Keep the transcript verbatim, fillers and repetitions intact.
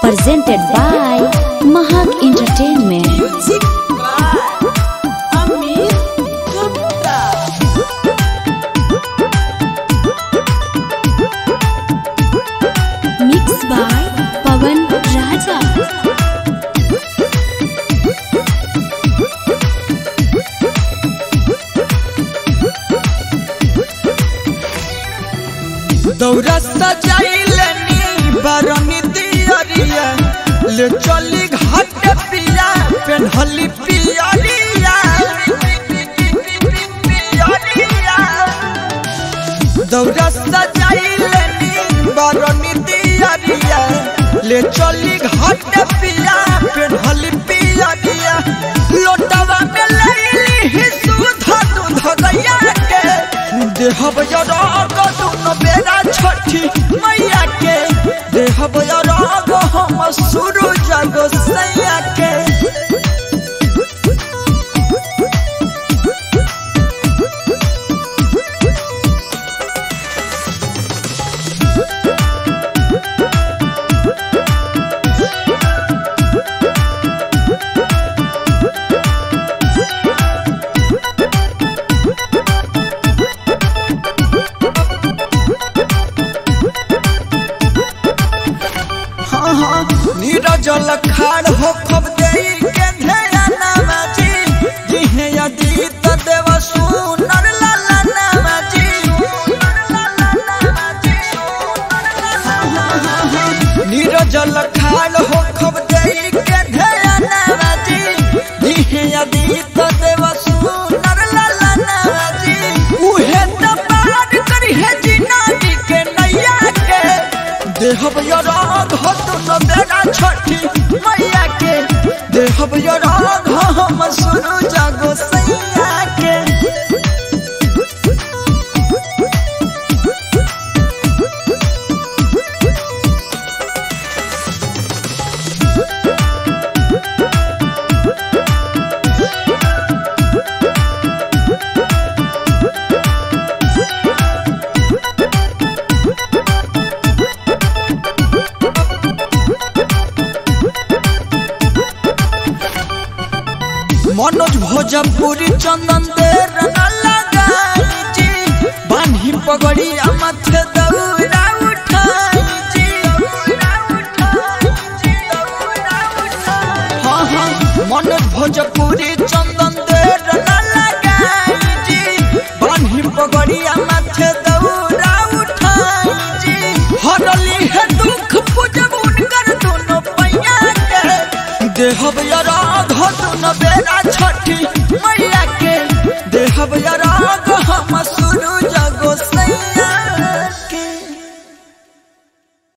presented by Mahak Entertainment. Mixed by Pawan Raja. दौरा सजाइलनी बरनी दियरिया ले चली घाट पिया पेन्हली पियरिया दौरा सजाइलनी बरनी दियरिया ले चली घाट पिया पेन्हली पियरिया लोटवा में लईली ही सुधा दूध गैया के देहब राग दुनो बेरा छठी मैया के देहब राग हम सूरज गोसैया के नीरजल खाड़ हो खब देई के धेया नामाजी जिहे यदि त देव सुनर लाला नामाजी नीरजल खाड़ हो खब देई के धेया नामाजी जिहे यदि त देव सुनर लाला नामाजी उहे त पार करी है जिनानी के नैया के देहब राग हो तुनो बेरा छठी मैया के देहब राग हम सूरज गोसैया के मनोज भोजपुरी चंदन देर न लगाई जी बान्ही पगड़ी माथे दौरा उठाई जी हाँ हाँ मनोज भोजपुरी चंदन देर न लगाई जी बान्ही पगड़ी माथे दौरा उठाई जी हरली है दुख पूजब उनकर दोनों पैया के देहब राग दुनो बेरा छठी